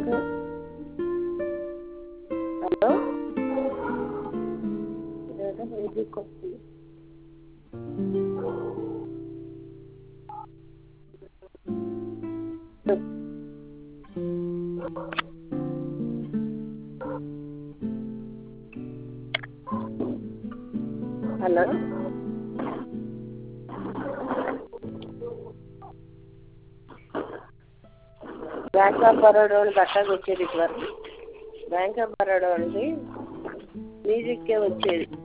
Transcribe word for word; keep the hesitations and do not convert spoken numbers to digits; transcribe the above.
Song. Hello music వస్తుంది. Hello bank of Baroda వాళ్ళు గట్టాగా వచ్చేది ఇటువరకు. బ్యాంక్ ఆఫ్ బరోడా వాళ్ళది మ్యూజిక్కే వచ్చేది.